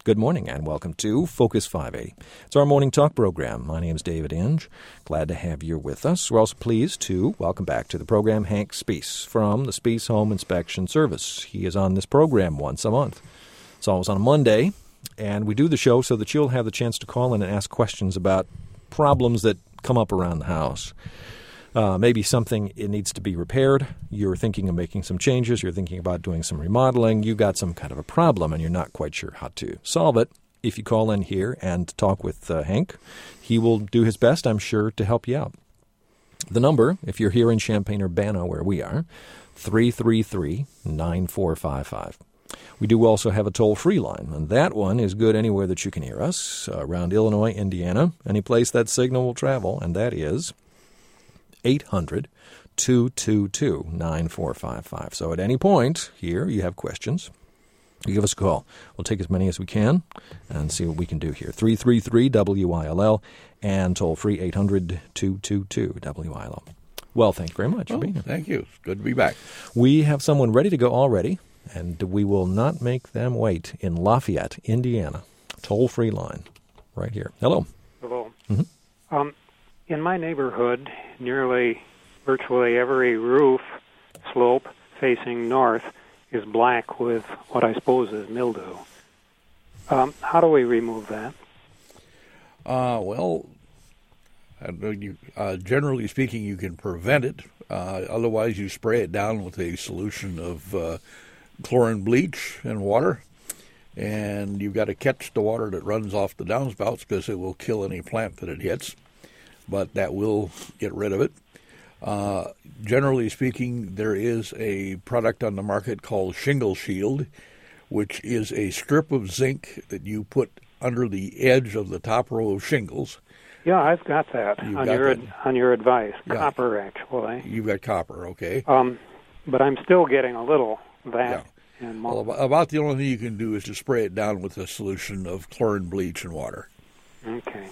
Good morning and welcome to Focus 580. It's our morning talk program. My name is David Inge. Glad to have you with us. We're also pleased to welcome back to the program Hank Spees from the Spees Home Inspection Service. He is on this program once a month. It's always on a Monday, and we do the show so that you'll have the chance to call in and ask questions about problems that come up around the house. Maybe something it needs to be repaired. You're thinking of making some changes. You're thinking about doing some remodeling. You got some kind of a problem and you're not quite sure how to solve it. If you call in here and talk with Hank, he will do his best, I'm sure, to help you out. The number, if you're here in Champaign-Urbana where we are, 333-9455. We do also have a toll-free line, and that one is good anywhere that you can hear us, around Illinois, Indiana, any place that signal will travel, and that is 800-222-9455. So at any point here you have questions, you give us a call. We'll take as many as we can and see what we can do here. 333-WILL and toll free 800-222-WILL. Well, thank you very much for being here. Thank you. It's good to be back. We have someone ready to go already, and we will not make them wait in Lafayette, Indiana. Toll-free line right here. Hello. Hello. Mm-hmm. In my neighborhood, virtually every roof slope facing north is black with what I suppose is mildew. How do we remove that? Generally speaking, you can prevent it. Otherwise, you spray it down with a solution of chlorine bleach and water. And you've got to catch the water that runs off the downspouts because it will kill any plant that it hits. But that will get rid of it. Generally speaking, there is a product on the market called Shingle Shield, which is a strip of zinc that you put under the edge of the top row of shingles. Yeah, I've got that on your advice. Yeah. Copper, actually. You've got copper, okay. But I'm still getting a little of that. Yeah. And well, about the only thing you can do is to spray it down with a solution of chlorine bleach and water. Okay.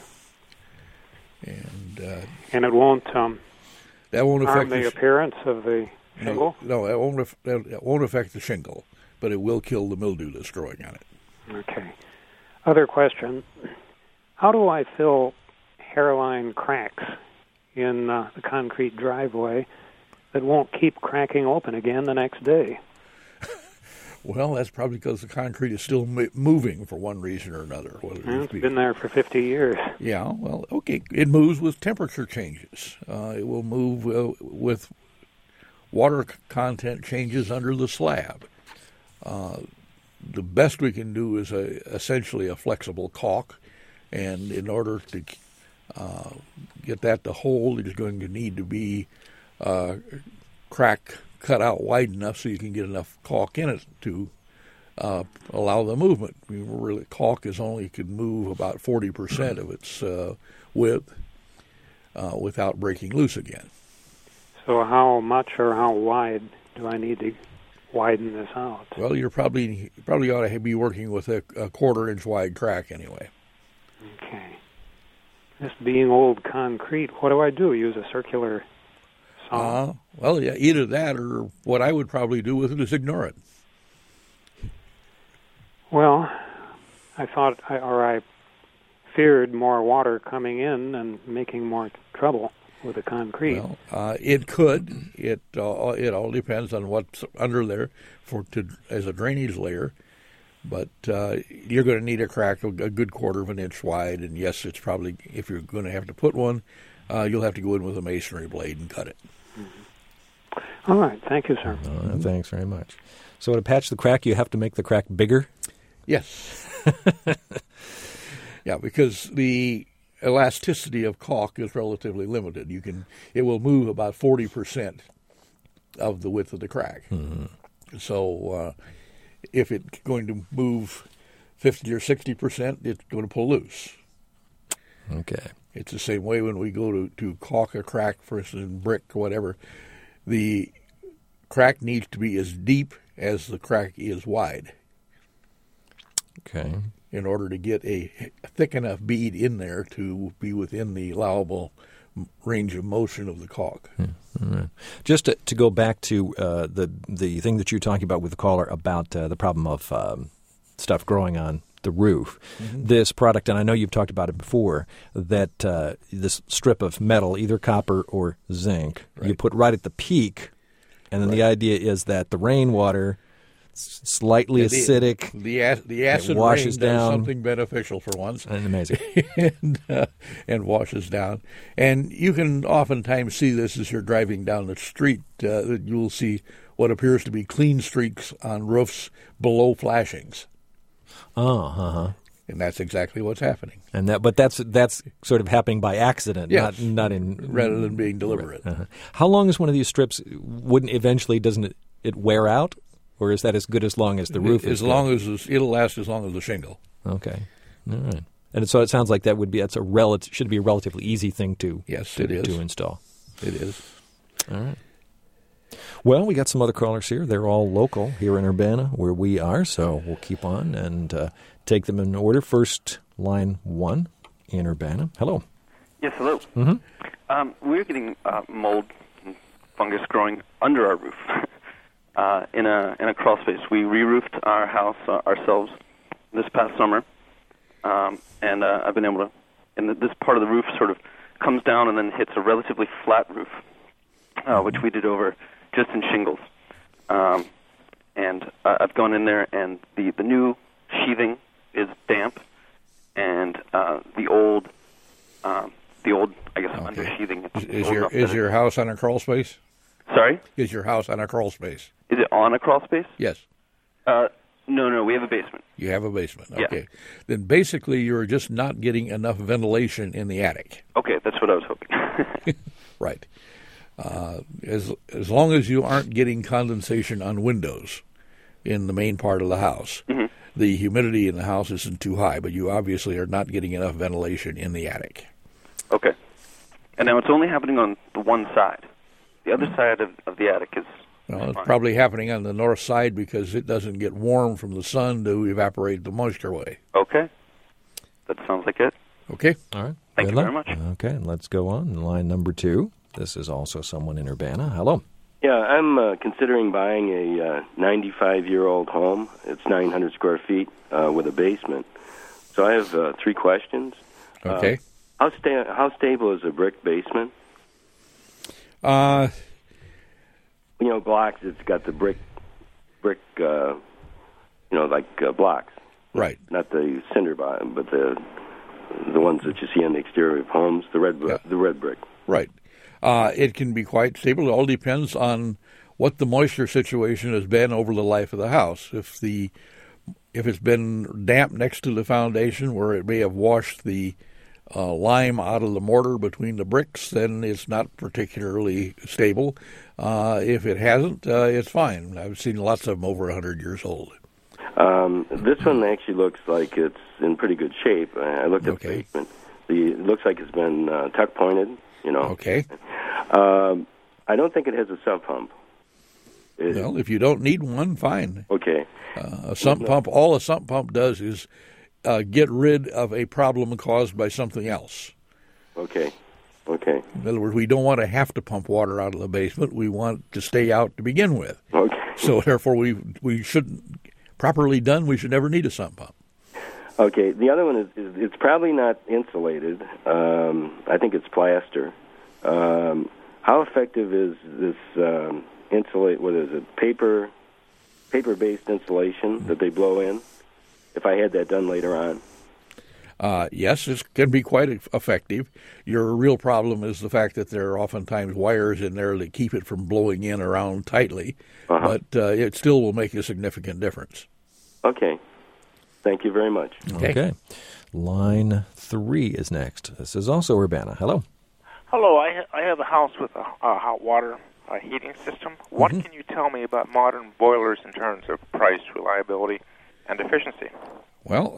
And it won't that won't affect the appearance of the shingle? No, it won't affect the shingle, but it will kill the mildew that's growing on it. Okay. Other question: how do I fill hairline cracks in the concrete driveway that won't keep cracking open again the next day? Well, that's probably because the concrete is still moving for one reason or another. It's been there for 50 years. Yeah, well, okay. It moves with temperature changes. It will move with water content changes under the slab. The best we can do is essentially a flexible caulk, and in order to get that to hold, it's going to need to be crack cut out wide enough so you can get enough caulk in it to allow the movement. I mean, really, caulk can move about 40% of its width without breaking loose again. So how much or how wide do I need to widen this out? Well, you probably ought to be working with a quarter-inch wide crack anyway. Okay. This being old concrete, what do I do? Use a circular saw? Well, yeah, either that or what I would probably do with it is ignore it. Well, I feared more water coming in and making more trouble with the concrete. Well, it could. It all depends on what's under there as a drainage layer. But you're going to need a crack a good quarter of an inch wide, and yes, it's probably, if you're going to have to put one, you'll have to go in with a masonry blade and cut it. Mm-hmm. All right. Thank you, sir. Thanks very much. So to patch the crack, you have to make the crack bigger? Yes. Yeah, because the elasticity of caulk is relatively limited. It will move about 40% of the width of the crack. Mm-hmm. So if it's going to move 50 or 60%, it's going to pull loose. Okay. It's the same way when we go to caulk a crack, for instance, in brick or whatever. The crack needs to be as deep as the crack is wide. Okay. In order to get a thick enough bead in there to be within the allowable range of motion of the caulk. Right. Just to go back to the thing that you were talking about with the caller about the problem of stuff growing on the roof. This product, and I know you've talked about it before, that this strip of metal, either copper or zinc, you put right at the peak, and then the idea is that the rainwater, slightly acidic, the acid washes rain does down. something beneficial for once, And amazing. and washes down. And you can oftentimes see this as you're driving down the street. You'll see what appears to be clean streaks on roofs below flashings. And that's exactly what's happening. And but that's sort of happening by accident, Yes. not in Rather than being deliberate. How long is one of these strips? Doesn't it wear out, or is that as good as long as the roof is? It'll last as long as the shingle. Okay, all right. And so it sounds like should be a relatively easy thing to install. It is. All right. Well, we got some other callers here. They're all local here in Urbana, where we are, so we'll keep on and take them in order. First, line 1 in Urbana. Hello. Yes, hello. Mm-hmm. We're getting mold and fungus growing under our roof in a crawl space. We re-roofed our house ourselves this past summer, and I've been able to. And this part of the roof sort of comes down and then hits a relatively flat roof, which we did over just in shingles. And I've gone in there, and the new sheathing is damp, and the old I guess under sheathing. Is your house on a crawl space? Sorry? Is your house on a crawl space? Is it on a crawl space? Yes. No, we have a basement. You have a basement. Yeah. Okay. Then basically you're just not getting enough ventilation in the attic. Okay, that's what I was hoping. Right. As long as you aren't getting condensation on windows in the main part of the house, the humidity in the house isn't too high, but you obviously are not getting enough ventilation in the attic. Okay. And now it's only happening on the one side. The other side of the attic is Well, it's probably happening on the north side because it doesn't get warm from the sun to evaporate the moisture away. Okay. That sounds like it. Okay. All right. Thank Good you luck. very much. Okay, and let's go on. Line number 2. This is also someone in Urbana. Hello. Yeah, I'm considering buying a 95-year-old home. It's 900 square feet with a basement. So I have 3 questions. Okay. How stable is a brick basement? Blocks. It's got the brick, like blocks. Right. Not the cinder bottom, but the ones that you see on the exterior of homes. The red brick. Right. It can be quite stable. It all depends on what the moisture situation has been over the life of the house. If it's been damp next to the foundation where it may have washed the lime out of the mortar between the bricks, then it's not particularly stable. If it hasn't, it's fine. I've seen lots of them over 100 years old. This one actually looks like it's in pretty good shape. I looked at the basement. It looks like it's been tuck pointed. Okay. I don't think it has a sump pump. Well, if you don't need one, fine. Okay. A sump pump. All a sump pump does is get rid of a problem caused by something else. Okay. In other words, we don't want to have to pump water out of the basement. We want to stay out to begin with. Okay. So therefore, we shouldn't, properly done, we should never need a sump pump. Okay. The other one is it's probably not insulated. I think it's plaster. How effective is this insulate? What is it? Paper-based insulation that they blow in? If I had that done later on. Yes, it can be quite effective. Your real problem is the fact that there are oftentimes wires in there that keep it from blowing in around tightly, but it still will make a significant difference. Okay. Thank you very much. Okay. Line 3 is next. This is also Urbana. Hello. Hello. I have a house with a hot water heating system. What can you tell me about modern boilers in terms of price, reliability, and efficiency? Well,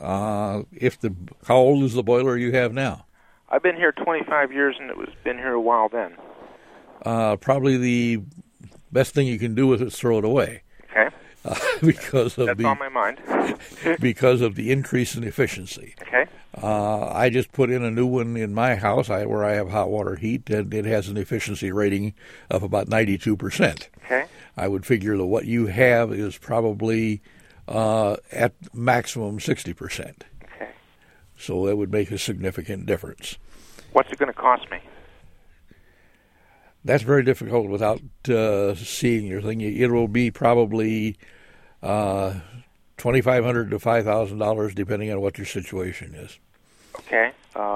how old is the boiler you have now? I've been here 25 years, and been here a while then. Probably the best thing you can do with it is throw it away. Okay. Because of That's on my mind. because of the increase in efficiency. Okay. I just put in a new one in my house where I have hot water heat, and it has an efficiency rating of about 92%. Okay. I would figure that what you have is probably at maximum 60%. Okay. So that would make a significant difference. What's it going to cost me? That's very difficult without seeing your thing. It will be probably $2,500 to $5,000, depending on what your situation is. Okay.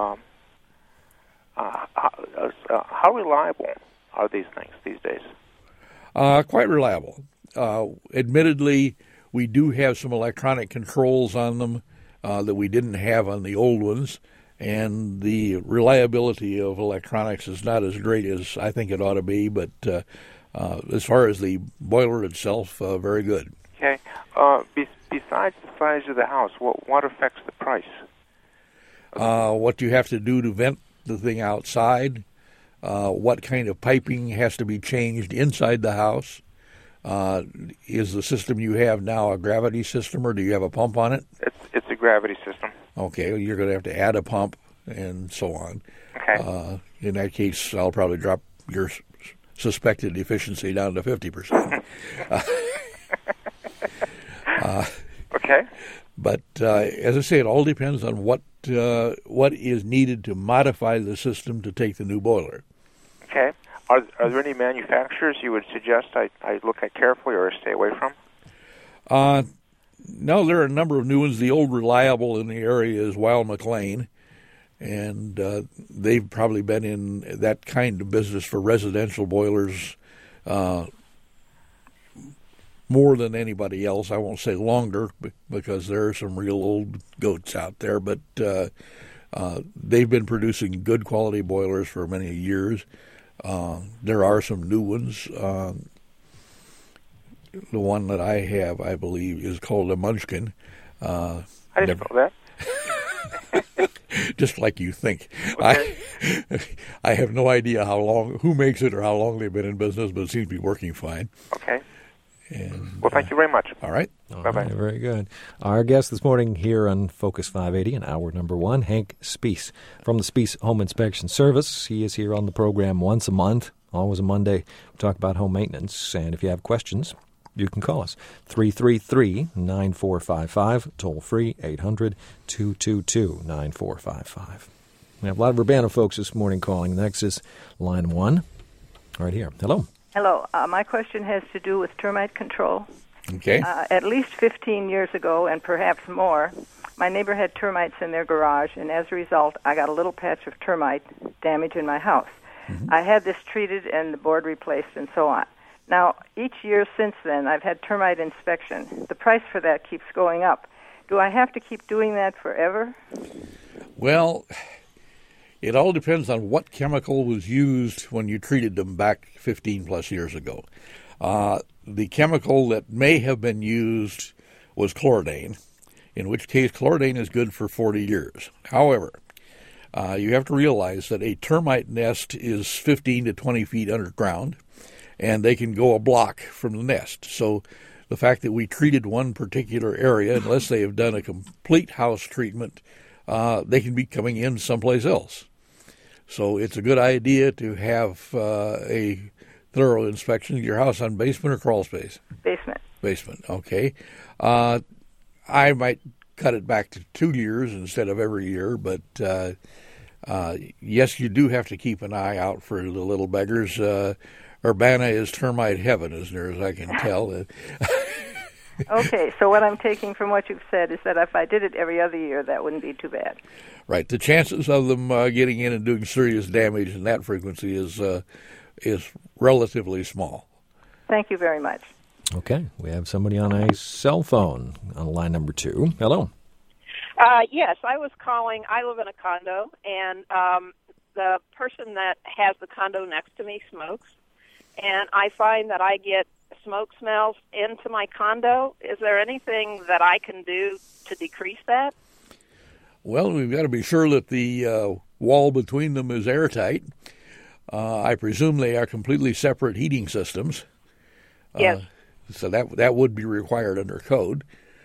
How reliable are these things these days? Quite reliable. Admittedly, we do have some electronic controls on them that we didn't have on the old ones, and the reliability of electronics is not as great as I think it ought to be, but as far as the boiler itself, very good. Okay. Besides the size of the house, what affects the price? What you have to do to vent the thing outside, what kind of piping has to be changed inside the house. Is the system you have now a gravity system, or do you have a pump on it? It's a gravity system. Okay, well, you're going to have to add a pump and so on. Okay. In that case, I'll probably drop your suspected efficiency down to 50%. Okay. But as I say, it all depends on what is needed to modify the system to take the new boiler. Okay. Are there any manufacturers you would suggest I look at carefully or stay away from? No, there are a number of new ones. The old reliable in the area is Weil-McLean, and they've probably been in that kind of business for residential boilers more than anybody else. I won't say longer, because there are some real old goats out there, but they've been producing good quality boilers for many years. There are some new ones. The one that I have, I believe, is called a Munchkin. How do you spell that? Just like you think. Okay. I have no idea who makes it or how long they've been in business, but it seems to be working fine. Okay. And, well, thank you very much. All right. Bye-bye. Right, very good. Our guest this morning here on Focus 580 in hour number one, Hank Spees from the Spees Home Inspection Service. He is here on the program once a month, always a Monday. We talk about home maintenance, and if you have questions, you can call us, 333-9455, toll-free, 800-222-9455. We have a lot of Urbana folks this morning calling. Next is line one, right here. Hello. Hello. My question has to do with termite control. Okay. At least 15 years ago, and perhaps more, my neighbor had termites in their garage, and as a result, I got a little patch of termite damage in my house. Mm-hmm. I had this treated and the board replaced and so on. Now, each year since then, I've had termite inspection. The price for that keeps going up. Do I have to keep doing that forever? Well, it all depends on what chemical was used when you treated them back 15 plus years ago. The chemical that may have been used was Chlordane, in which case Chlordane is good for 40 years. However, you have to realize that a termite nest is 15 to 20 feet underground, and they can go a block from the nest. So the fact that we treated one particular area, unless they have done a complete house treatment, they can be coming in someplace else. So it's a good idea to have a thorough inspection of your house on basement or crawl space? Basement. Basement, okay. I might cut it back to 2 years instead of every year, but yes, you do have to keep an eye out for the little beggars. Urbana is termite heaven, as near as I can tell. Okay, so what I'm taking from what you've said is that if I did it every other year, that wouldn't be too bad. Right. The chances of them getting in and doing serious damage in that frequency is relatively small. Thank you very much. Okay, we have somebody on a cell phone on line number 2. Hello. Yes, I was calling. I live in a condo, and the person that has the condo next to me smokes, and I find that I get smoke smells into my condo. Is there anything that I can do to decrease that? Well, we've got to be sure that the wall between them is airtight. I presume they are completely separate heating systems. Yes. So that would be required under code.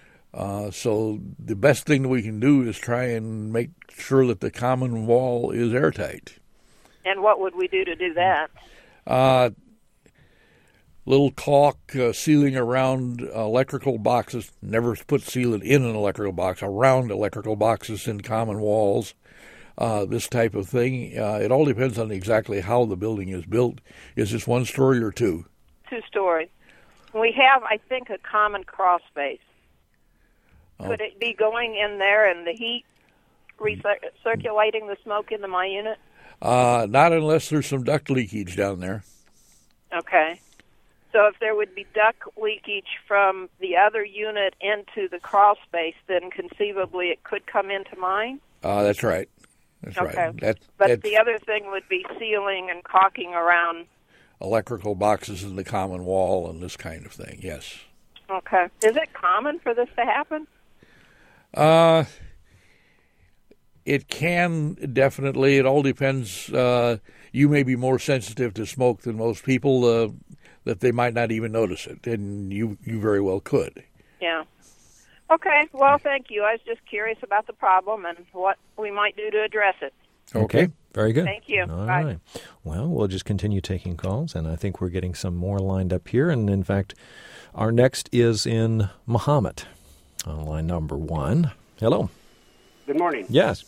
So the best thing that we can do is try and make sure that the common wall is airtight. And what would we do to do that? little caulk sealing around electrical boxes. Never put sealant in an electrical box, around electrical boxes in common walls. This type of thing. It all depends on exactly how the building is built. Is this one story or two? 2-story. We have, I think, a common crawl space. Could it be going in there and the heat recirculating the smoke into my unit? Not unless there's some duct leakage down there. Okay. So if there would be duct leakage from the other unit into the crawl space, then conceivably it could come into mine? That's right. That's okay. Right. But the other thing would be sealing and caulking around electrical boxes in the common wall and this kind of thing, yes. Okay. Is it common for this to happen? It can, definitely. It all depends. You may be more sensitive to smoke than most people, that they might not even notice it, and you very well could. Yeah. Okay. Well, thank you. I was just curious about the problem and what we might do to address it. Okay. Very good. Thank you. All Bye. right. Well, we'll just continue taking calls, and I think we're getting some more lined up here. And, in fact, our next is in Muhammad on line number 1. Hello. Good morning. Yes.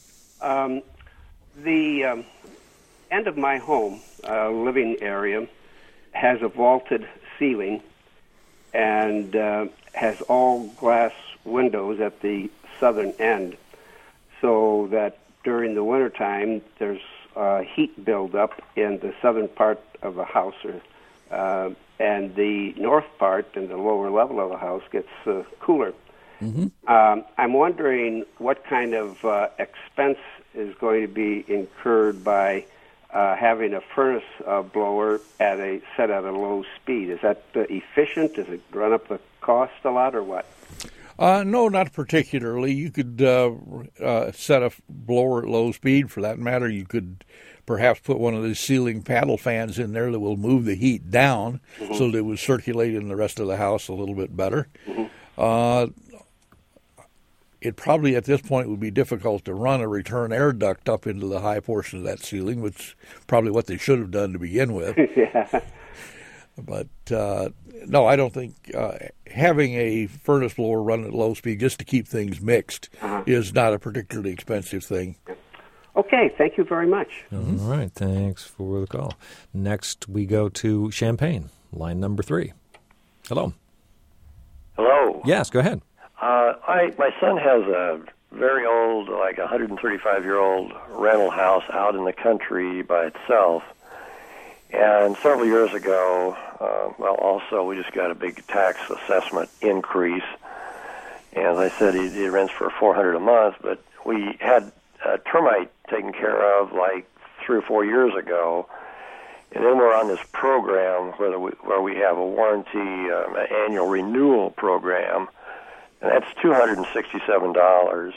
The end of my home, living area, has a vaulted ceiling and has all glass windows at the southern end, so that during the wintertime there's heat buildup in the southern part of the house, and the north part and the lower level of the house gets cooler. Mm-hmm. I'm wondering what kind of expense is going to be incurred by having a furnace blower set at a low speed. Is that efficient? Does it run up the cost a lot, or what? No, not particularly. You could set a blower at low speed. For that matter, you could perhaps put one of these ceiling paddle fans in there that will move the heat down, mm-hmm. so that it would circulate in the rest of the house a little bit better. Mm-hmm. It probably at this point would be difficult to run a return air duct up into the high portion of that ceiling, which is probably what they should have done to begin with. Yeah. But no, I don't think having a furnace blower run at low speed just to keep things mixed is not a particularly expensive thing. Okay, thank you very much. Mm-hmm. All right, thanks for the call. Next, we go to Champaign, line number 3. Hello. Hello. Yes, go ahead. My son has a very old, like 135-year-old rental house out in the country by itself. And several years ago, also we just got a big tax assessment increase. And as I said, he rents for $400 a month, but we had termite taken care of like 3 or 4 years ago. And then we're on this program where we have a warranty, an annual renewal program. And that's $267,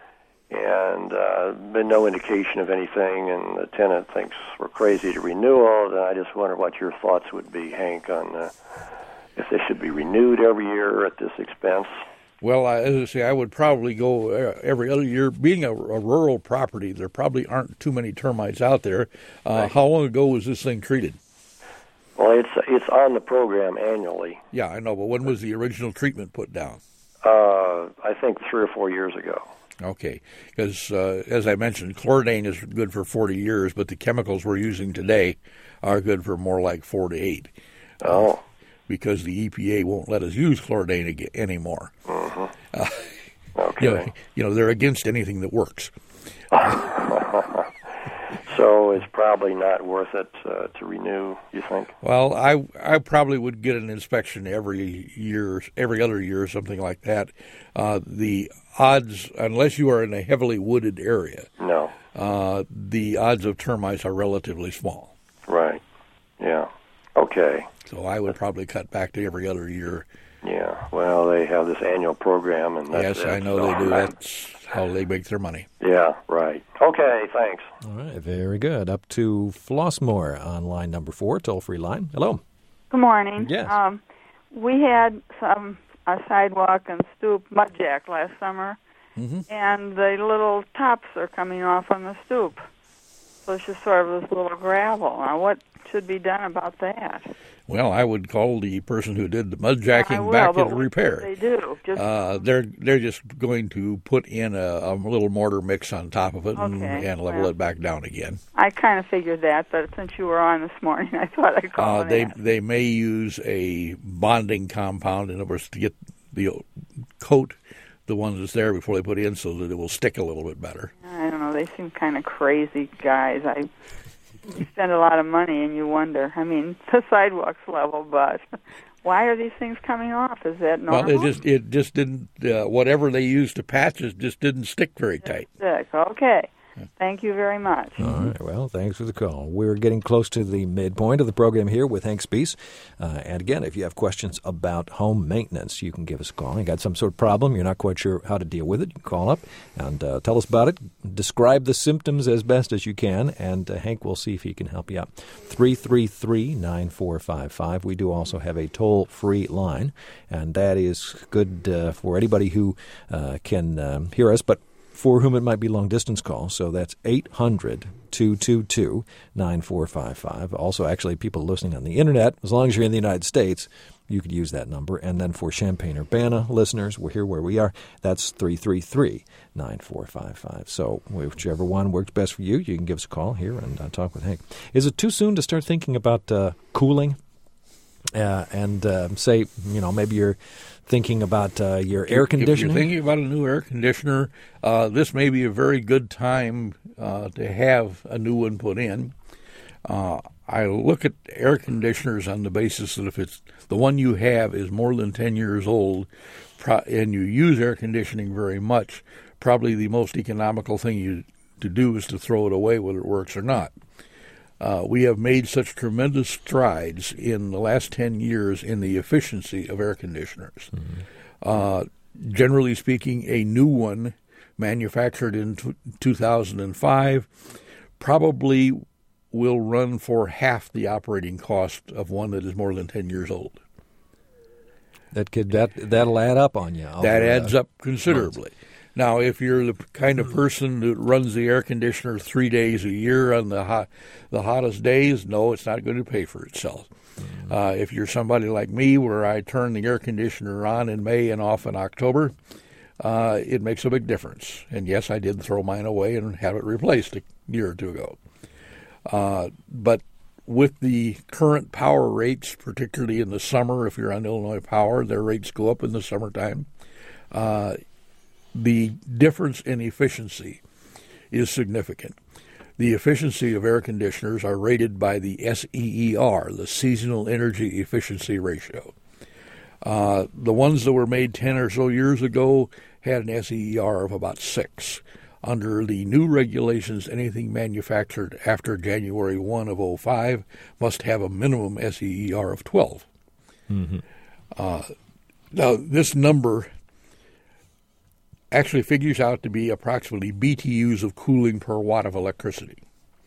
and been no indication of anything, and the tenant thinks we're crazy to renew it. And I just wonder what your thoughts would be, Hank, on if they should be renewed every year at this expense. Well, as I say, I would probably go every other year. Being a rural property, there probably aren't too many termites out there. Right. How long ago was this thing treated? Well, it's on the program annually. Yeah, I know, but when was the original treatment put down? I think 3 or 4 years ago. Okay, because as I mentioned, Chlordane is good for 40 years, but the chemicals we're using today are good for more like 4 to 8. Oh. Because the EPA won't let us use Chlordane anymore. Mm-hmm. Okay. You know, they're against anything that works. So it's probably not worth it to renew, you think? Well, I probably would get an inspection every other year, or something like that. The odds, unless you are in a heavily wooded area, no, the odds of termites are relatively small. Right. Yeah. Okay. So I would probably cut back to every other year. Yeah. Well, they have this annual program, and that's yes, I know they do. That's how they make their money. Yeah. Right. Okay. Thanks. All right. Very good. Up to Flossmoor on line number 4, toll-free line. Hello. Good morning. Yes. We had a sidewalk and stoop mudjack last summer, mm-hmm. and the little tops are coming off on the stoop. So it's just sort of this little gravel. Now, what should be done about that? Well, I would call the person who did the mud jacking back in repair. They do. They're just going to put in a little mortar mix on top of it and level it back down again. I kind of figured that, but since you were on this morning, I thought I'd call and ask. They may use a bonding compound, in other words, to get the coat the one that's there before they put in, so that it will stick a little bit better. I don't know. They seem kind of crazy guys. You spend a lot of money and you wonder. I mean, the sidewalk's level, but why are these things coming off? Is that normal? Well, it just didn't. Whatever they used to patch it just didn't stick very tight. Okay. Thank you very much. All right. Well, thanks for the call. We're getting close to the midpoint of the program here with Hank Spees. And again, if you have questions about home maintenance, you can give us a call. You got some sort of problem, you're not quite sure how to deal with it, you can call up and tell us about it. Describe the symptoms as best as you can, and Hank will see if he can help you out. 333-9455. We do also have a toll-free line, and that is good for anybody who can hear us, but for whom it might be long-distance call. So that's 800-222-9455. Also, actually, people listening on the Internet, as long as you're in the United States, you could use that number. And then for Champaign-Urbana listeners, we're here where we are. That's 333-9455. So whichever one works best for you, you can give us a call here and talk with Hank. Is it too soon to start thinking about cooling? And say, maybe you're thinking about your air conditioning? If you're thinking about a new air conditioner, this may be a very good time to have a new one put in. I look at air conditioners on the basis that if it's the one you have is more than 10 years old and you use air conditioning very much, probably the most economical thing to do is to throw it away whether it works or not. We have made such tremendous strides in the last 10 years in the efficiency of air conditioners. Mm-hmm. Generally speaking, a new one manufactured in 2005 probably will run for half the operating cost of one that is more than 10 years old. That'll add up on you. That adds up considerably. Months. Now, if you're the kind of person that runs the air conditioner 3 days a year on the hottest days, no, it's not going to pay for itself. Mm-hmm. If you're somebody like me, where I turn the air conditioner on in May and off in October, it makes a big difference. And yes, I did throw mine away and have it replaced a year or two ago. But with the current power rates, particularly in the summer, if you're on Illinois Power, their rates go up in the summertime. The difference in efficiency is significant. The efficiency of air conditioners are rated by the SEER, the Seasonal Energy Efficiency Ratio. The ones that were made 10 or so years ago had an SEER of about 6. Under the new regulations, anything manufactured after January 1 of 2005 must have a minimum SEER of 12. Mm-hmm. Now, this number actually figures out to be approximately BTUs of cooling per watt of electricity.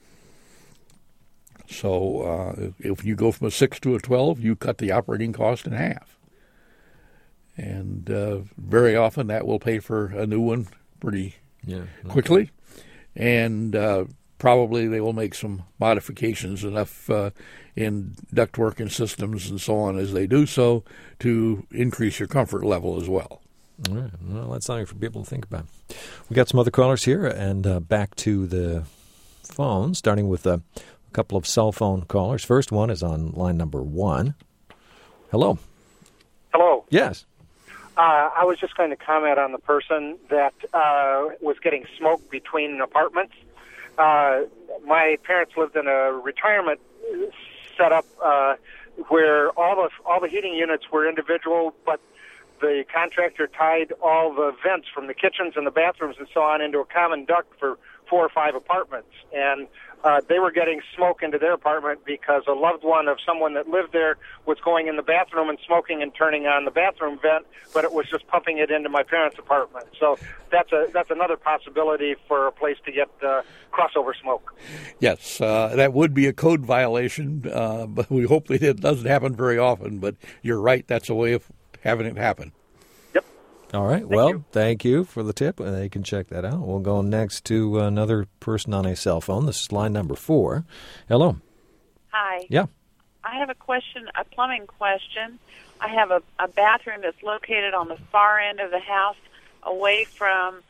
So if you go from a 6 to a 12, you cut the operating cost in half. And very often that will pay for a new one pretty quickly. And probably they will make some modifications enough in ductwork and systems and so on as they do so to increase your comfort level as well. All right. Well, that's something for people to think about. We got some other callers here, and back to the phone, starting with a couple of cell phone callers. First one is on line number 1. Hello. Hello. Yes. I was just going to comment on the person that was getting smoke between apartments. My parents lived in a retirement setup where all the heating units were individual, but the contractor tied all the vents from the kitchens and the bathrooms and so on into a common duct for 4 or 5 apartments. And they were getting smoke into their apartment because a loved one of someone that lived there was going in the bathroom and smoking and turning on the bathroom vent, but it was just pumping it into my parents' apartment. So that's another possibility for a place to get crossover smoke. Yes, that would be a code violation, but we hope that it doesn't happen very often. But you're right, that's a way of having it happen. Yep. All right. Thank you for the tip. They can check that out. We'll go next to another person on a cell phone. This is line number 4. Hello. Hi. Yeah. I have a question, a plumbing question. I have a bathroom that's located on the far end of the house, away from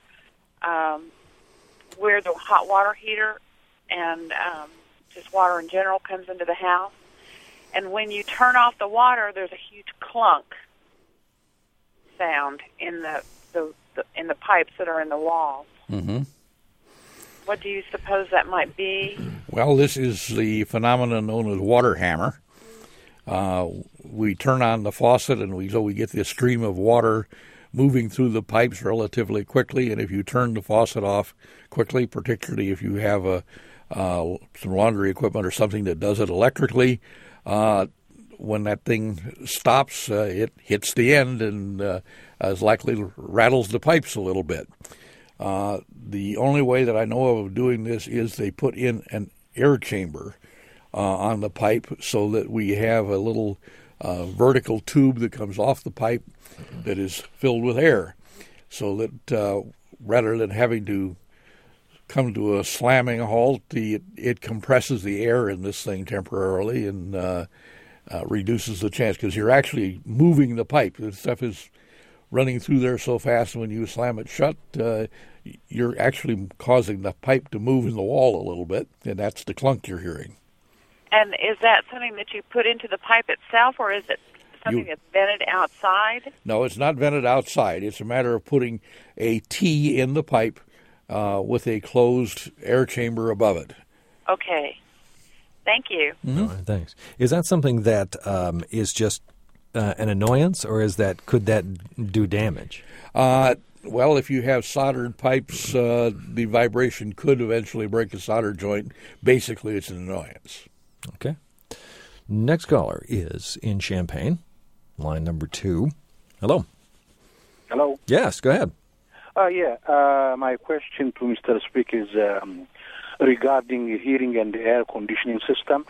where the hot water heater and just water in general comes into the house. And when you turn off the water, there's a huge clunk sound in the pipes that are in the walls. Mm-hmm. What do you suppose that might be? Well, this is the phenomenon known as water hammer. We turn on the faucet and we get this stream of water moving through the pipes relatively quickly. And if you turn the faucet off quickly, particularly if you have some laundry equipment or something that does it electrically, when that thing stops, it hits the end and as likely rattles the pipes a little bit. The only way that I know of doing this is they put in an air chamber on the pipe so that we have a little vertical tube that comes off the pipe that is filled with air, so that rather than having to come to a slamming halt, it compresses the air in this thing temporarily and reduces the chance, because you're actually moving the pipe. The stuff is running through there so fast, when you slam it shut, you're actually causing the pipe to move in the wall a little bit, and that's the clunk you're hearing. And is that something that you put into the pipe itself, or is it something that's vented outside? No, it's not vented outside. It's a matter of putting a T in the pipe with a closed air chamber above it. Okay. Thank you. Mm-hmm. All right, thanks. Is that something that is just an annoyance, or could that do damage? Well, if you have soldered pipes, the vibration could eventually break a solder joint. Basically, it's an annoyance. Okay. Next caller is in Champaign, line number 2. Hello. Hello. Yes, go ahead. My question to Mr. Speaker is regarding the heating and the air conditioning system.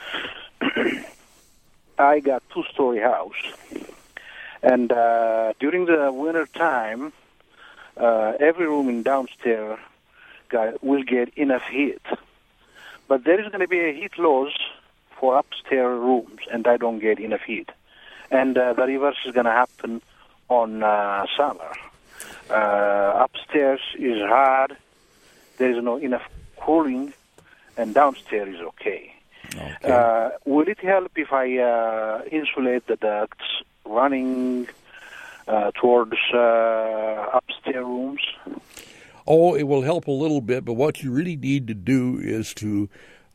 I got 2-story house, and during the winter time, every room in downstairs will get enough heat. But there is going to be a heat loss for upstairs rooms, and I don't get enough heat. And the reverse is going to happen on summer. Upstairs is hard, there is no enough cooling, and downstairs is okay. Will it help if I insulate the ducts running towards upstairs rooms? Oh, it will help a little bit, but what you really need to do is to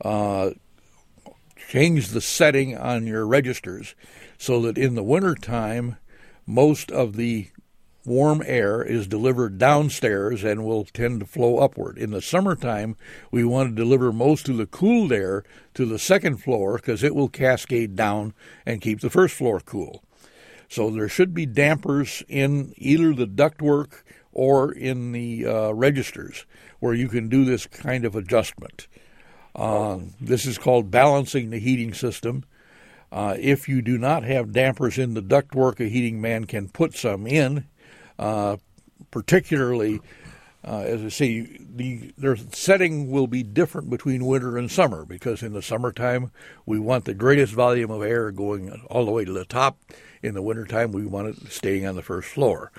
change the setting on your registers so that in the wintertime, most of the warm air is delivered downstairs and will tend to flow upward. In the summertime, we want to deliver most of the cooled air to the second floor because it will cascade down and keep the first floor cool. So there should be dampers in either the ductwork or in the registers where you can do this kind of adjustment. This is called balancing the heating system. If you do not have dampers in the ductwork, a heating man can put some in. Particularly, as I say, their setting will be different between winter and summer, because in the summertime we want the greatest volume of air going all the way to the top. In the wintertime we want it staying on the first floor.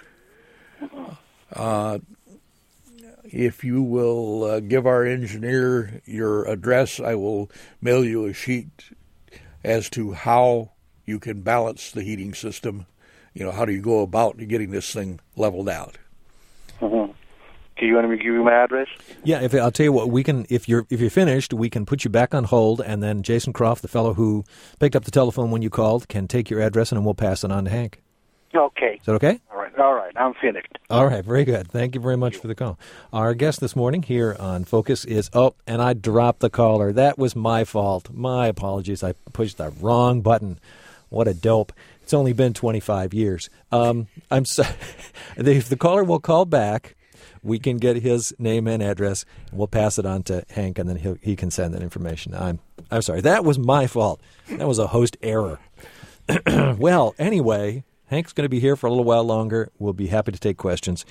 If you will give our engineer your address, I will mail you a sheet as to how you can balance the heating system. How do you go about getting this thing leveled out? Mm-hmm. Do you want me to give you my address? Yeah, I'll tell you what, we can. If you're finished, we can put you back on hold, and then Jason Croft, the fellow who picked up the telephone when you called, can take your address, and then we'll pass it on to Hank. Okay. Is that okay? All right, I'm finished. All right, very good. Thank you very much for the call. Our guest this morning here on Focus is, and I dropped the caller. That was my fault. My apologies. I pushed the wrong button. What a dope. It's only been 25 years. I'm sorry. If the caller will call back, we can get his name and address, and we'll pass it on to Hank, and then he can send that information. I'm sorry. That was my fault. That was a host error. Well, anyway, Hank's going to be here for a little while longer. We'll be happy to take questions.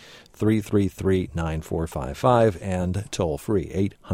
333-9455 and toll free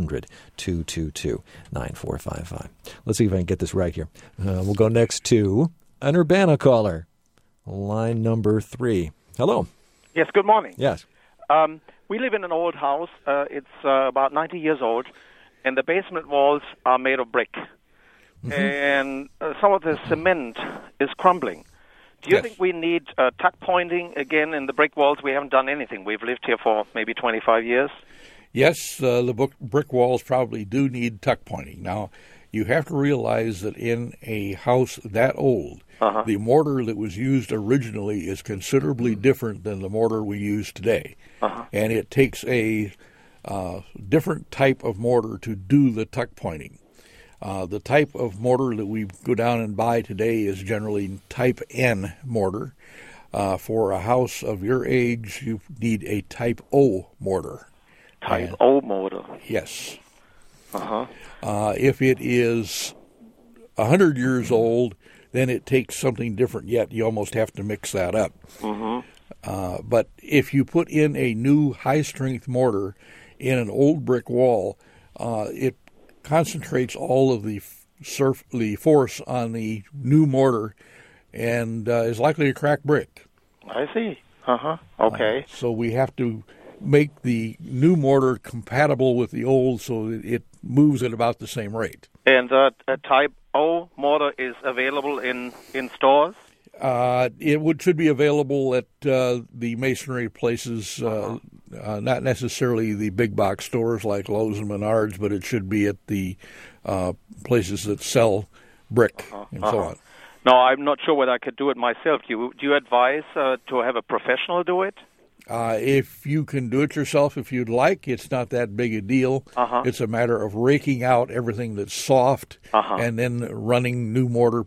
800-222-9455. Let's see if I can get this right here. We'll go next to an Urbana caller, line number 3. Hello. Yes, good morning. Yes. We live in an old house. It's about 90 years old, and the basement walls are made of brick. Mm-hmm. And some of the cement is crumbling. Do you think we need tuck pointing again in the brick walls? We haven't done anything. We've lived here for maybe 25 years. Yes, the brick walls probably do need tuck pointing. Now, you have to realize that in a house that old, the mortar that was used originally is considerably different than the mortar we use today. And it takes a different type of mortar to do the tuck pointing. The type of mortar that we go down and buy today is generally type N mortar. For a house of your age, you need a type O mortar. Type O mortar? Yes. If it is 100 years old, then it takes something different yet. You almost have to mix that up. But if you put in a new high-strength mortar in an old brick wall, it concentrates all of the force on the new mortar and is likely to crack brick. I see. Okay. So we have to make the new mortar compatible with the old so that it moves at about the same rate. And a type O mortar is available in stores? It should be available at the masonry places, not necessarily the big box stores like Lowe's and Menards, but it should be at the places that sell brick and so on. No, I'm not sure whether I could do it myself. Do you advise to have a professional do it? If you can do it yourself, if you'd like, it's not that big a deal. It's a matter of raking out everything that's soft and then running new mortar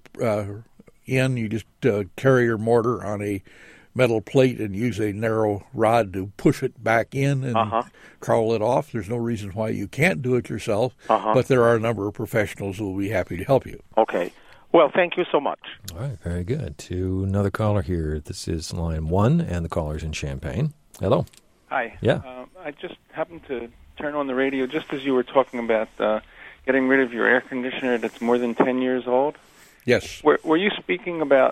in. You just carry your mortar on a metal plate and use a narrow rod to push it back in and trowel it off. There's no reason why you can't do it yourself, but there are a number of professionals who will be happy to help you. Okay. Well, thank you so much. All right, very good. To another caller here. This is line 1, and the caller's in Champaign. Hello. Hi. Yeah. I just happened to turn on the radio just as you were talking about getting rid of your air conditioner that's more than 10 years old. Yes. Were you speaking about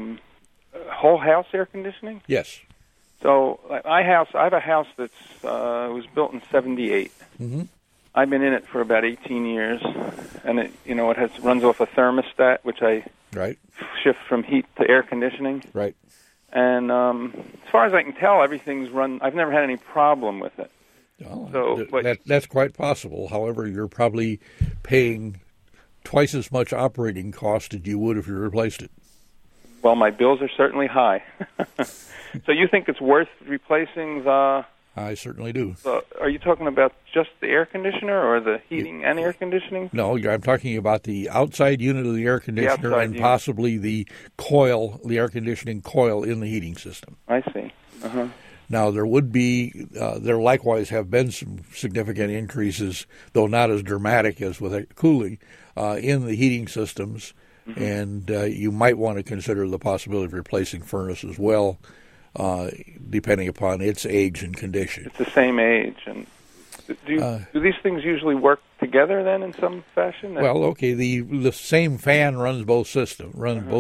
whole house air conditioning? Yes. So I have a house that's was built in '78. Mm-hmm. I've been in it for about 18 years, and it runs off a thermostat, which I shift from heat to air conditioning. Right. And as far as I can tell, everything's run. I've never had any problem with it. Oh, that's quite possible. However, you're probably paying twice as much operating cost as you would if you replaced it. Well, my bills are certainly high. So you think it's worth replacing the... I certainly do. Are you talking about just the air conditioner or the heating and air conditioning? No, I'm talking about the outside unit of the air conditioner and possibly the coil, the air conditioning coil in the heating system. I see. Now, there likewise have been some significant increases, though not as dramatic as with cooling, in the heating systems, and you might want to consider the possibility of replacing furnace as well, depending upon its age and condition. It's the same age. And do these things usually work together then in some fashion? Well, okay, the same fan runs both systems,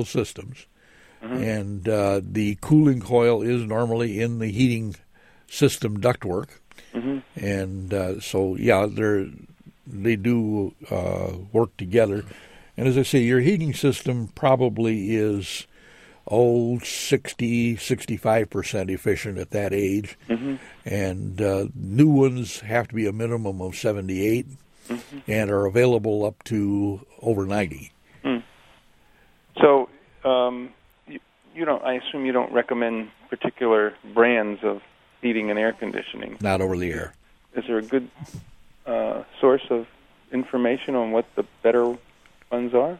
and the cooling coil is normally in the heating system ductwork, and so yeah, they do work together. And as I say, your heating system probably is 60-65% efficient at that age, and new ones have to be a minimum of 78 and are available up to over 90. So you don't. I assume you don't recommend particular brands of heating and air conditioning. Not over the air. Is there a good source of information on what the better ones are?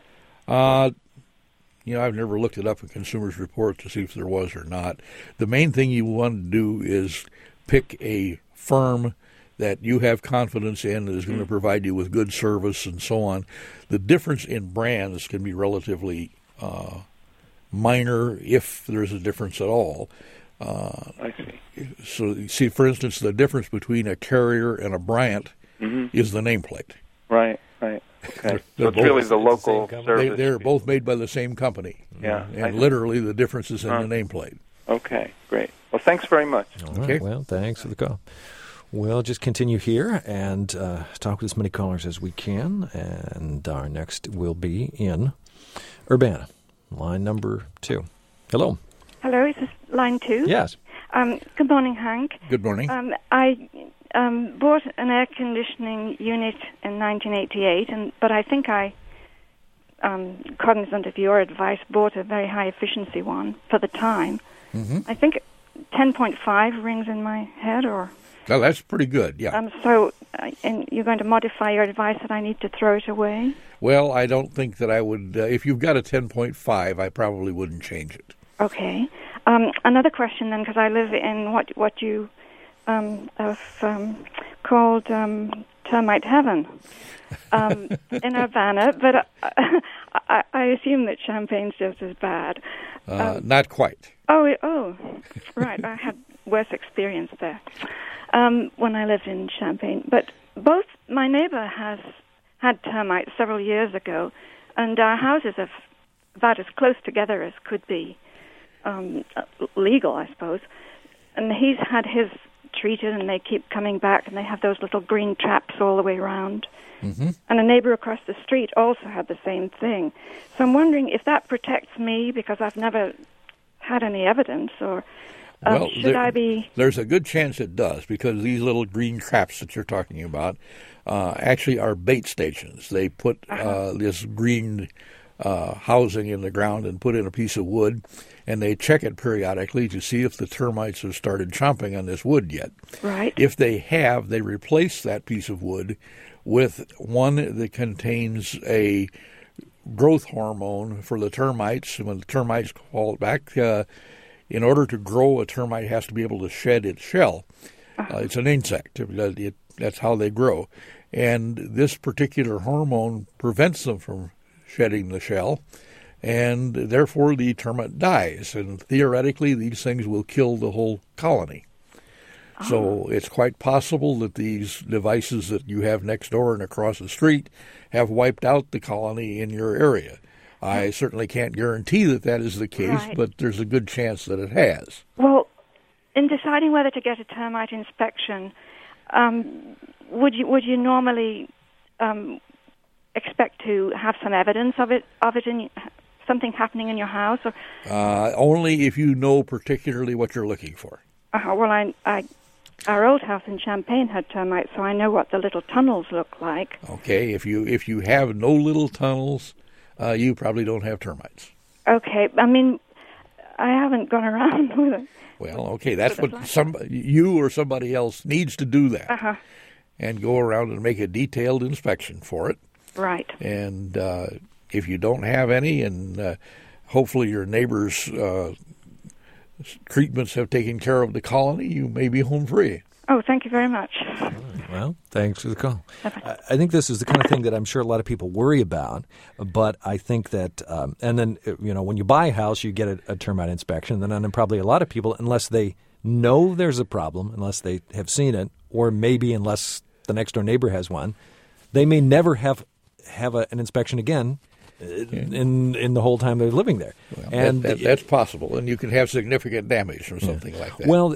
I've never looked it up in Consumer's Report to see if there was or not. The main thing you want to do is pick a firm that you have confidence in that is going to provide you with good service and so on. The difference in brands can be relatively minor if there's a difference at all. I see. So, you see, for instance, the difference between a Carrier and a Bryant is the nameplate. Right. Okay. So it's really the local service. They're both made by the same company. Yeah. And literally the difference is in the nameplate. Okay, great. Well, thanks very much. All right. Well, thanks for the call. We'll just continue here and talk with as many callers as we can. And our next will be in Urbana, line number 2. Hello. Hello, is this line 2? Yes. Good morning, Hank. Good morning. I bought an air conditioning unit in 1988, but I think I, cognizant of your advice, bought a very high efficiency one for the time. I think 10.5 rings in my head, or... Well, that's pretty good, yeah. So, and you're going to modify your advice that I need to throw it away? Well, I don't think that I would... if you've got a 10.5, I probably wouldn't change it. Okay. Another question, then, because I live in what you have called termite heaven in Urbana, but I assume that Champaign's just as bad. Not quite. Oh, right. I had worse experience there when I lived in Champaign. But both my neighbor has had termites several years ago, and our houses are about as close together as could be legal, I suppose. And he's had his treated, and they keep coming back, and they have those little green traps all the way around. And a neighbor across the street also had the same thing. So I'm wondering if that protects me, because I've never had any evidence, or should I be... There's a good chance it does, because these little green traps that you're talking about actually are bait stations. They put this green housing in the ground and put in a piece of wood, and they check it periodically to see if the termites have started chomping on this wood yet. Right. If they have, they replace that piece of wood with one that contains a growth hormone for the termites. And when the termites fall back, in order to grow, a termite has to be able to shed its shell. It's an insect. That's how they grow. And this particular hormone prevents them from shedding the shell, and therefore the termite dies. And theoretically, these things will kill the whole colony. So it's quite possible that these devices that you have next door and across the street have wiped out the colony in your area. I certainly can't guarantee that that is the case, but there's a good chance that it has. Well, in deciding whether to get a termite inspection, would you normally expect to have some evidence of it in something happening in your house? Or? Only if you know particularly what you're looking for. Well, our old house in Champaign had termites, so I know what the little tunnels look like. Okay, if you have no little tunnels, you probably don't have termites. Okay, I mean, I haven't gone around with it. Well, okay, that's what you or somebody else needs to do that, and go around and make a detailed inspection for it. Right. And if you don't have any, and hopefully your neighbor's treatments have taken care of the colony, you may be home free. Oh, thank you very much. Well, thanks for the call. I think this is the kind of thing that I'm sure a lot of people worry about, but I think that, and then, when you buy a house, you get a termite inspection, and then probably a lot of people, unless they know there's a problem, unless they have seen it, or maybe unless the next door neighbor has one, they may never have an inspection again in the whole time they're living there. Well, and that's possible, and you can have significant damage from something like that. Well,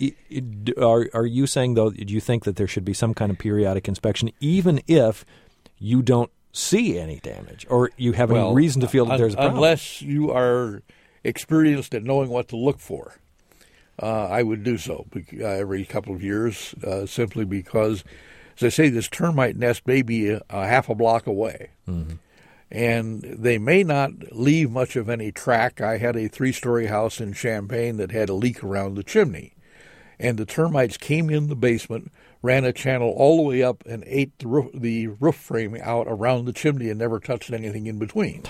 are you saying, though, do you think that there should be some kind of periodic inspection, even if you don't see any damage, or you have any reason to feel that there's a problem? Unless you are experienced at knowing what to look for, I would do so every couple of years, simply because, as I say, this termite nest may be a half a block away. Mm-hmm. And they may not leave much of any track. I had a 3-story house in Champaign that had a leak around the chimney. And the termites came in the basement, ran a channel all the way up, and ate the roof frame out around the chimney and never touched anything in between.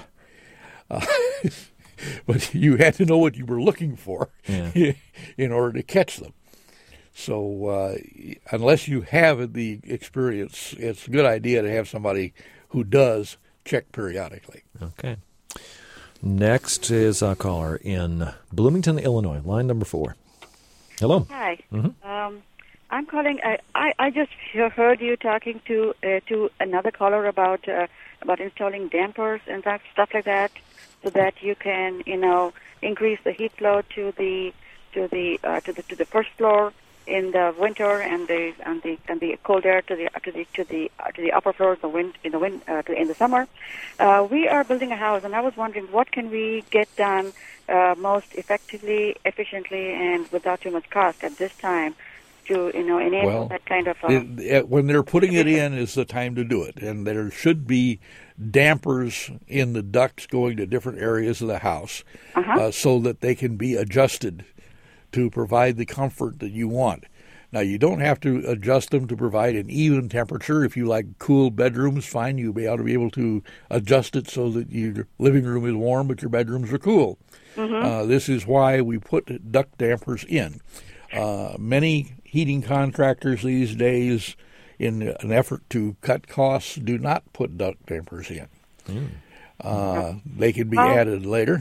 But you had to know what you were looking for in order to catch them. So unless you have the experience, it's a good idea to have somebody who does check periodically. Okay. Next is a caller in Bloomington, Illinois, line number 4. Hello. Hi. Mm-hmm. I'm calling. I just heard you talking to another caller about installing dampers and stuff like that, so that you can increase the heat flow to the first floor in the winter and the cold air to the upper floor in the summer. We are building a house, and I was wondering what can we get done most effectively, efficiently, and without too much cost at this time to enable that kind of. When they're putting it in is the time to do it, and there should be dampers in the ducts going to different areas of the house, so that they can be adjusted to provide the comfort that you want. Now, you don't have to adjust them to provide an even temperature. If you like cool bedrooms, fine, you'll be able to adjust it so that your living room is warm but your bedrooms are cool. This is why we put duct dampers in. Many heating contractors these days, in an effort to cut costs, do not put duct dampers in. They can be added later.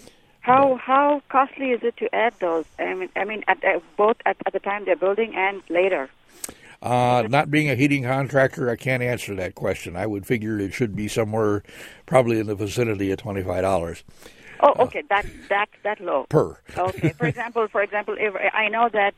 How costly is it to add those? I mean, both at the time they're building and later. Not being a heating contractor, I can't answer that question. I would figure it should be somewhere, probably in the vicinity of $25. Oh, okay, that low. Per. Okay, for example, if I know that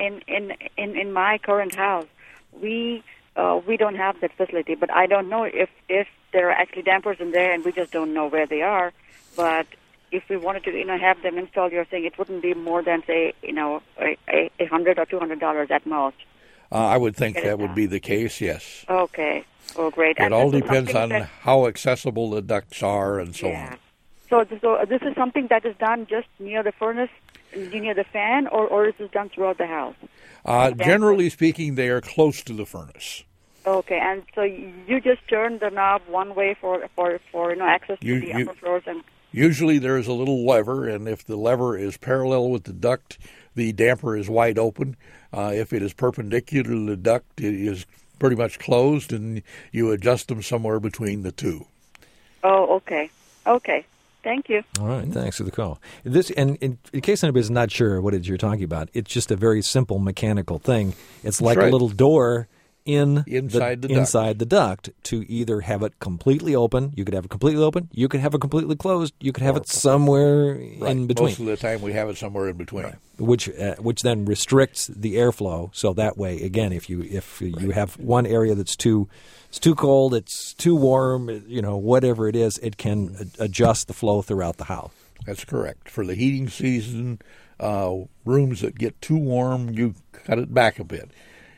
in my current house, we don't have that facility, but I don't know if there are actually dampers in there, and we just don't know where they are. But if we wanted to have them installed, you're saying it wouldn't be more than say $100 or $200 at most. I would think that would be the case. Yes. Okay. Oh, great. It all depends on how accessible the ducts are and so on. So this is something that is done just near the furnace, near the fan, or is this done throughout the house? Generally speaking, they are close to the furnace. Okay, and so you just turn the knob one way for access to the upper floors and. Usually there is a little lever, and if the lever is parallel with the duct, the damper is wide open. If it is perpendicular to the duct, it is pretty much closed, and you adjust them somewhere between the two. Oh, okay. Okay. Thank you. All right. Thanks for the call. This, and in case anybody's not sure what it is you're talking about, it's just a very simple mechanical thing. It's like a little door inside the duct to either have it completely open. You could have it completely open. You could have it completely closed. You could have it somewhere in between. Most of the time we have it somewhere in between. Right. Which then restricts the airflow. So that way, again, if you have one area that's too cold, it's too warm, whatever it is, it can adjust the flow throughout the house. That's correct. For the heating season, rooms that get too warm, you cut it back a bit.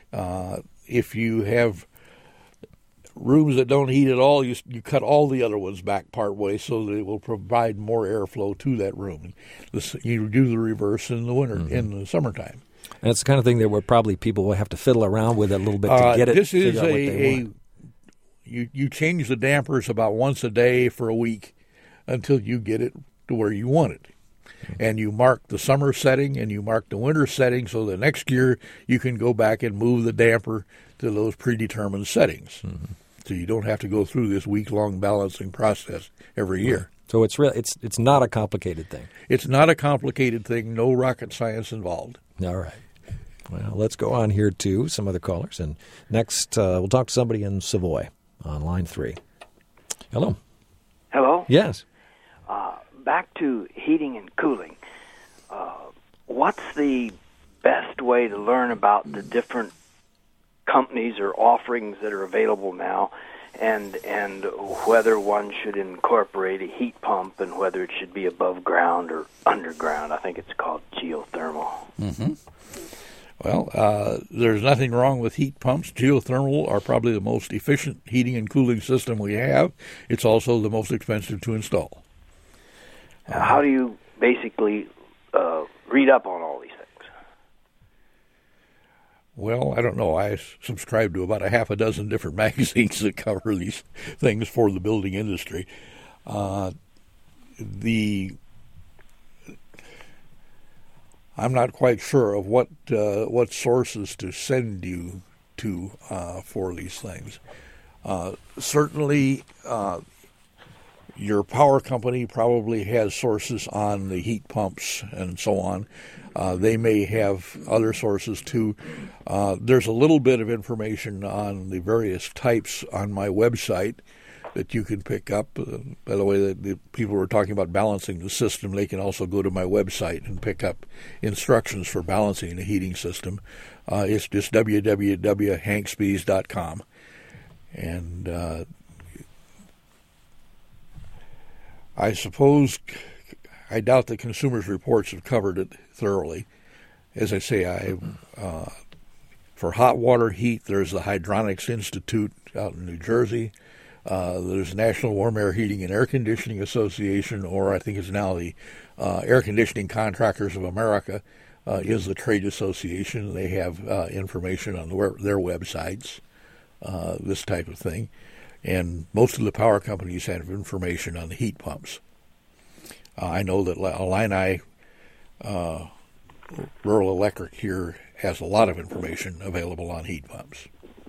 If you have rooms that don't heat at all, you cut all the other ones back part way so that it will provide more airflow to that room. You do the reverse in the winter, in the summertime. And it's the kind of thing that where probably people will have to fiddle around with it a little bit to get it. This is you change the dampers about once a day for a week until you get it to where you want it. And you mark the summer setting and you mark the winter setting, so the next year you can go back and move the damper to those predetermined settings. So you don't have to go through this week-long balancing process every year. So it's not a complicated thing. It's not a complicated thing. No rocket science involved. All right. Well, let's go on here to some other callers. And next, we'll talk to somebody in Savoy on line 3. Hello. Hello? Yes. Back to heating and cooling. What's the best way to learn about the different companies or offerings that are available now, and whether one should incorporate a heat pump and whether it should be above ground or underground? I think it's called geothermal. Mm-hmm. Well, there's nothing wrong with heat pumps. Geothermal are probably the most efficient heating and cooling system we have. It's also the most expensive to install. How do you basically read up on all these things? Well, I don't know. I subscribe to about a half a dozen different magazines that cover these things for the building industry. I'm not quite sure of what sources to send you to for these things. Certainly, your power company probably has sources on the heat pumps and so on. They may have other sources too. There's a little bit of information on the various types on my website that you can pick up. By the way, the people who are talking about balancing the system, they can also go to my website and pick up instructions for balancing the heating system. It's just www.hankspees.com. And I suppose, I doubt the Consumers Reports have covered it thoroughly. As I say, for hot water heat, there's the Hydronics Institute out in New Jersey. There's National Warm Air Heating and Air Conditioning Association, or I think it's now the Air Conditioning Contractors of America is the trade association. They have information on their websites, this type of thing. And most of the power companies have information on the heat pumps. I know that Illini Rural Electric here has a lot of information available on heat pumps.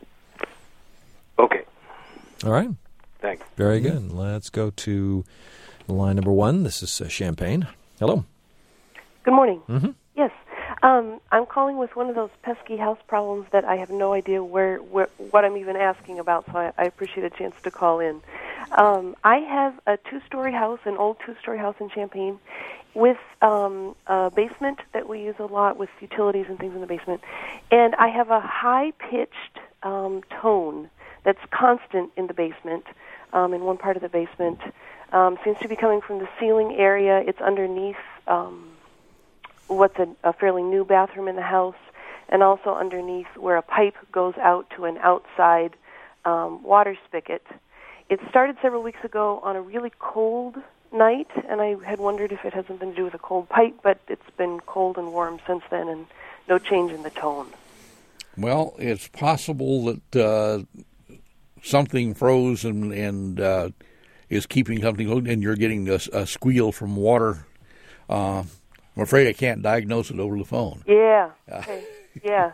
Okay. All right. Thanks. Very good. Let's go to line number 1. This is Champaign. Hello. Good morning. Mm-hmm. Yes. I'm calling with one of those pesky house problems that I have no idea what I'm even asking about, so I appreciate a chance to call in. I have a 2-story house, an old 2-story house in Champaign, with a basement that we use a lot with utilities and things in the basement. And I have a high-pitched tone that's constant in the basement, in one part of the basement. Seems to be coming from the ceiling area. It's underneath what's a fairly new bathroom in the house, and also underneath where a pipe goes out to an outside water spigot. It started several weeks ago on a really cold night, and I had wondered if it had something to do with a cold pipe, but it's been cold and warm since then, and no change in the tone. Well, it's possible that something froze and is keeping something low, and you're getting a squeal from water. I'm afraid I can't diagnose it over the phone. Yeah. Okay. Yeah.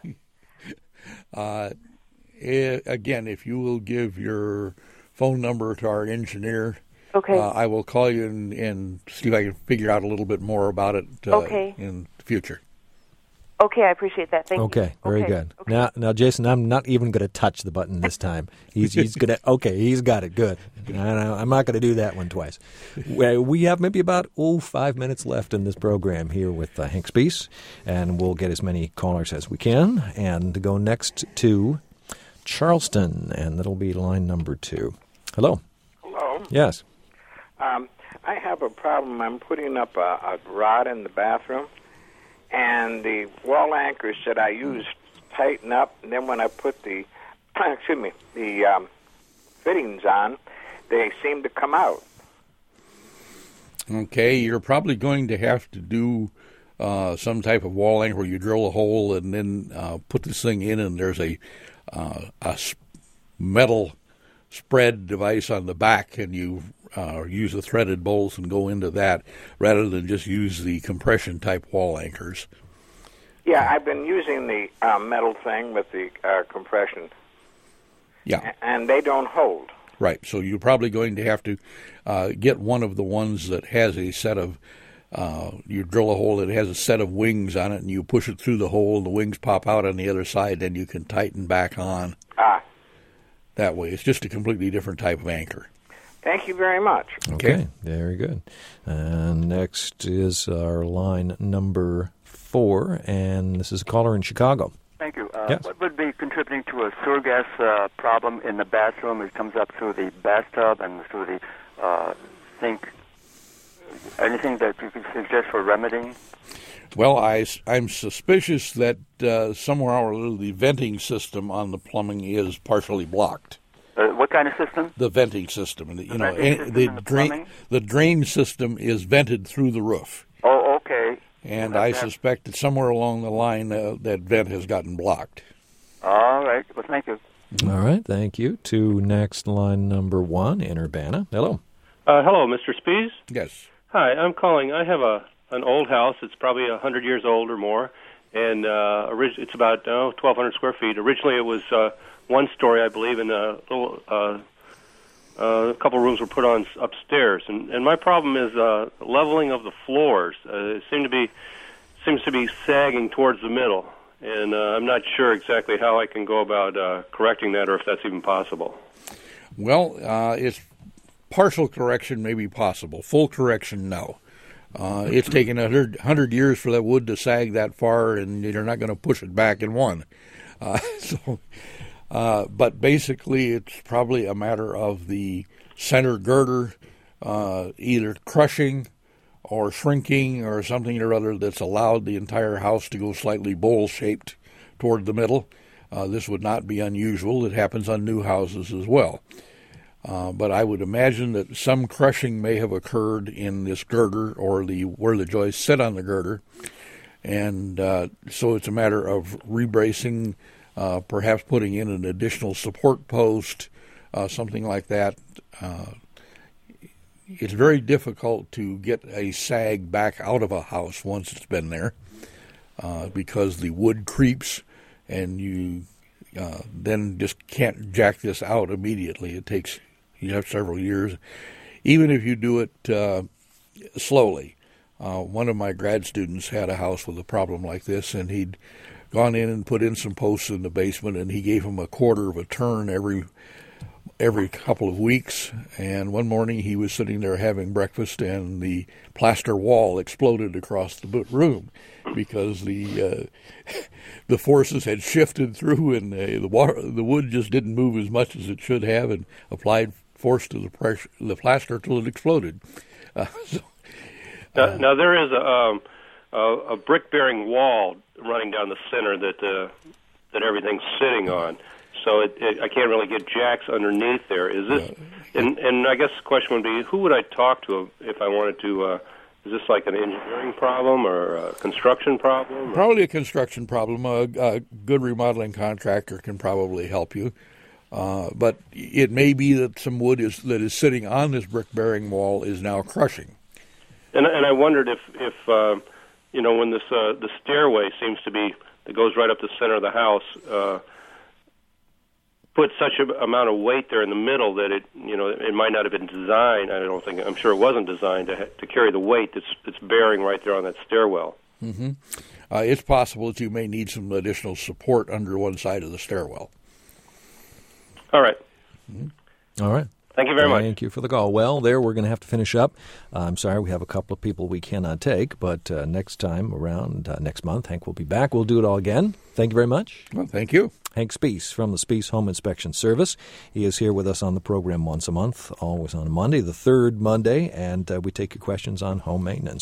Again, if you will give your phone number to our engineer, okay, I will call you and see if I can figure out a little bit more about it in the future. Okay, I appreciate that. Thank you. Okay, very good. Okay. Now, Jason, I'm not even going to touch the button this time. He's going to. Okay, he's got it. Good. I'm not going to do that one twice. We have maybe about 5 minutes left in this program here with Hank Spees, and we'll get as many callers as we can. And to go next to Charleston, and that'll be line number 2. Hello. Hello. Yes. I have a problem. I'm putting up a rod in the bathroom, and the wall anchors that I use tighten up, and then when I put the fittings on, they seem to come out. Okay, you're probably going to have to do some type of wall anchor where you drill a hole and then put this thing in, and there's a metal spread device on the back, and you use the threaded bolts and go into that rather than just use the compression type wall anchors. Yeah, I've been using the metal thing with the compression. Yeah. And they don't hold. Right, so you're probably going to have to get one of the ones that has a set of, you drill a hole that has a set of wings on it, and you push it through the hole, and the wings pop out on the other side, then you can tighten back on. That way. It's just a completely different type of anchor. Thank you very much. Okay, very good. And next is our line number 4, and this is a caller in Chicago. Thank you. Yes. What would be contributing to a sewer gas problem in the bathroom? It comes up through the bathtub and through the sink. Anything that you could suggest for remedying? Well, I'm suspicious that somewhere or other the venting system on the plumbing is partially blocked. What kind of system? The venting system. The drain system is vented through the roof. Oh, okay. And I suspect that somewhere along the line that vent has gotten blocked. All right. Well, thank you. All right. Thank you. To next line number 1 in Urbana. Hello. Hello, Mr. Spees? Yes. Hi, I'm calling. I have an old house. It's probably 100 years old or more, and it's about 1,200 square feet. Originally, it was one story, I believe, and a little a couple rooms were put on upstairs, and my problem is leveling of the floors. It seems to be sagging towards the middle, and I'm not sure exactly how I can go about correcting that, or if that's even possible. Well, it's partial correction may be possible. Full correction, no. It's taken 100 years for that wood to sag that far, and you're not going to push it back in one. But basically, it's probably a matter of the center girder either crushing or shrinking or something or other that's allowed the entire house to go slightly bowl-shaped toward the middle. This would not be unusual. It happens on new houses as well. But I would imagine that some crushing may have occurred in this girder or where the joists sit on the girder. And so it's a matter of rebracing, perhaps putting in an additional support post, something like that. It's very difficult to get a sag back out of a house once it's been there because the wood creeps, and you then just can't jack this out immediately. You have several years. Even if you do it slowly. One of my grad students had a house with a problem like this, and he'd gone in and put in some posts in the basement, and he gave them a quarter of a turn every couple of weeks. And one morning he was sitting there having breakfast, and the plaster wall exploded across the room because the forces had shifted through, and the wood just didn't move as much as it should have, and applied force to the plaster till it exploded. Now there is a brick-bearing wall running down the center that everything's sitting on. So I can't really get jacks underneath there. Is this? And I guess the question would be, who would I talk to if I wanted to? Is this like an engineering problem or a construction problem? Probably a construction problem. A good remodeling contractor can probably help you. But it may be that some wood that is sitting on this brick-bearing wall is now crushing. And I wondered if when the stairway seems to be that goes right up the center of the house. Put such an amount of weight there in the middle that it might not have been designed. I'm sure it wasn't designed to carry the weight that's bearing right there on that stairwell. Mm-hmm. It's possible that you may need some additional support under one side of the stairwell. All right. Mm-hmm. All right. Thank you very much. Thank you for the call. Well, we're going to have to finish up. I'm sorry, we have a couple of people we cannot take, but next time around, next month, Hank will be back. We'll do it all again. Thank you very much. Well, thank you. Hank Spees from the Spees Home Inspection Service. He is here with us on the program once a month, always on a Monday, the third Monday, and we take your questions on home maintenance.